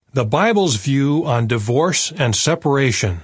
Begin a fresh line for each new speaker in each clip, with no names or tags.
The Bible's view on divorce and separation.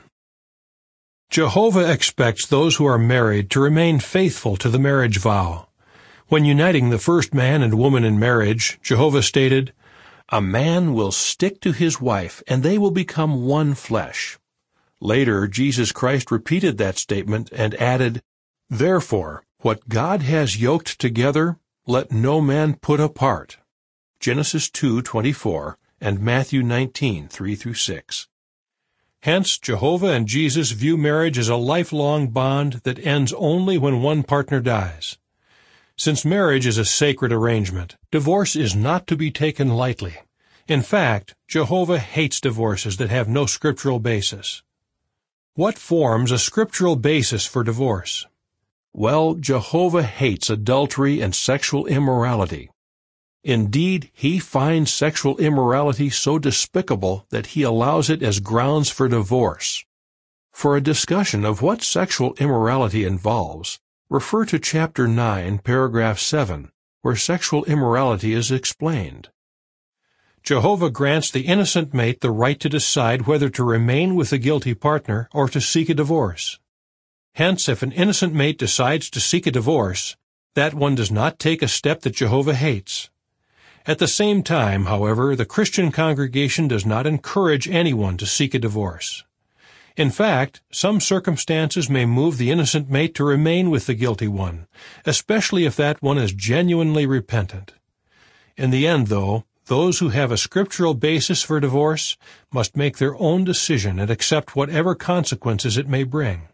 Jehovah expects those who are married to remain faithful to the marriage vow. When uniting the first man and woman in marriage, Jehovah stated, "A man will stick to his wife, and they will become one flesh." Later, Jesus Christ repeated that statement and added, "Therefore, what God has yoked together, let no man put apart." Genesis 2:24 and Matthew 19:3-6. Hence, Jehovah and Jesus view marriage as a lifelong bond that ends only when one partner dies. Since marriage is a sacred arrangement, divorce is not to be taken lightly. In fact, Jehovah hates divorces that have no scriptural basis. What forms a scriptural basis for divorce? Well, Jehovah hates adultery and sexual immorality. Indeed, he finds sexual immorality so despicable that he allows it as grounds for divorce. For a discussion of what sexual immorality involves, refer to chapter 9, paragraph 7, where sexual immorality is explained. Jehovah grants the innocent mate the right to decide whether to remain with the guilty partner or to seek a divorce. Hence, if an innocent mate decides to seek a divorce, that one does not take a step that Jehovah hates. At the same time, however, the Christian congregation does not encourage anyone to seek a divorce. In fact, some circumstances may move the innocent mate to remain with the guilty one, especially if that one is genuinely repentant. In the end, though, those who have a scriptural basis for divorce must make their own decision and accept whatever consequences it may bring.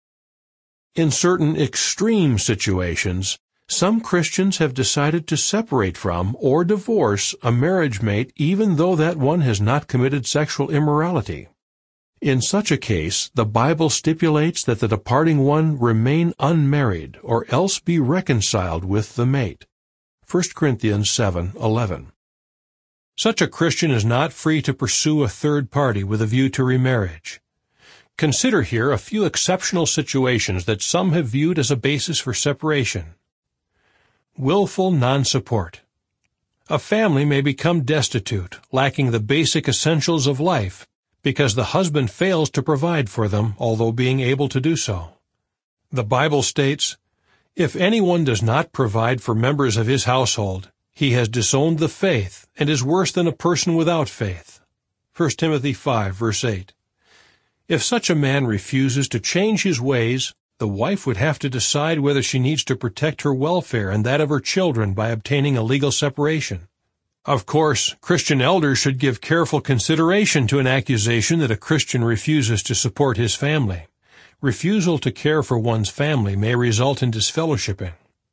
In certain extreme situations, some Christians have decided to separate from or divorce a marriage mate even though that one has not committed sexual immorality. In such a case, the Bible stipulates that the departing one remain unmarried or else be reconciled with the mate. 1 Corinthians 7:11. Such a Christian is not free to pursue a third party with a view to remarriage. Consider here a few exceptional situations that some have viewed as a basis for separation. Willful non-support. A family may become destitute, lacking the basic essentials of life, because the husband fails to provide for them, although being able to do so. The Bible states, "If anyone does not provide for members of his household, he has disowned the faith and is worse than a person without faith." 1 Timothy 5, verse 8. If such a man refuses to change his ways, the wife would have to decide whether she needs to protect her welfare and that of her children by obtaining a legal separation. Of course, Christian elders should give careful consideration to an accusation that a Christian refuses to support his family. Refusal to care for one's family may result in disfellowshipping.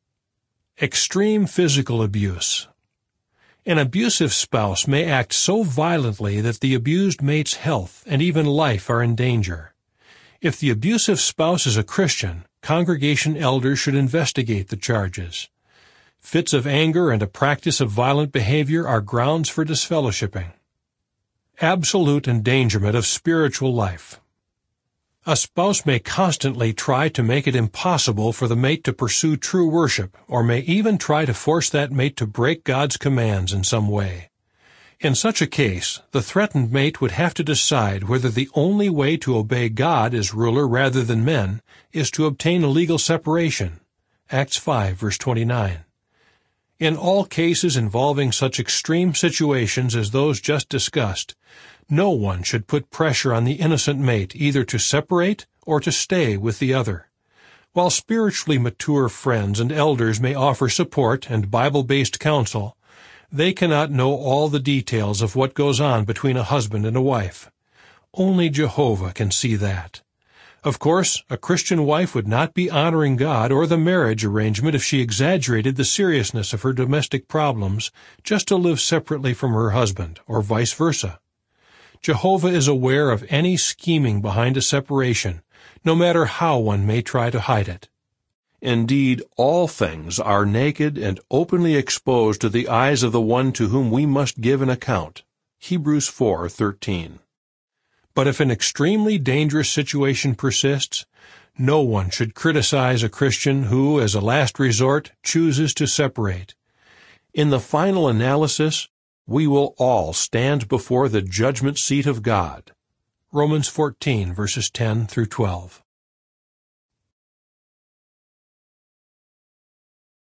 Extreme physical abuse. An abusive spouse may act so violently that the abused mate's health and even life are in danger. If the abusive spouse is a Christian, congregation elders should investigate the charges. Fits of anger and a practice of violent behavior are grounds for disfellowshipping. Absolute endangerment of spiritual life. A spouse may constantly try to make it impossible for the mate to pursue true worship, or may even try to force that mate to break God's commands in some way. In such a case, the threatened mate would have to decide whether the only way to obey God as ruler rather than men is to obtain a legal separation. Acts 5, verse 29. In all cases involving such extreme situations as those just discussed, no one should put pressure on the innocent mate either to separate or to stay with the other. While spiritually mature friends and elders may offer support and Bible-based counsel, they cannot know all the details of what goes on between a husband and a wife. Only Jehovah can see that. Of course, a Christian wife would not be honoring God or the marriage arrangement if she exaggerated the seriousness of her domestic problems just to live separately from her husband, or vice versa. Jehovah is aware of any scheming behind a separation, no matter how one may try to hide it. Indeed, all things are naked and openly exposed to the eyes of the one to whom we must give an account. Hebrews 4:13. But if an extremely dangerous situation persists, no one should criticize a Christian who, as a last resort, chooses to separate. In the final analysis, we will all stand before the judgment seat of God. Romans 14, verses 10 through 12.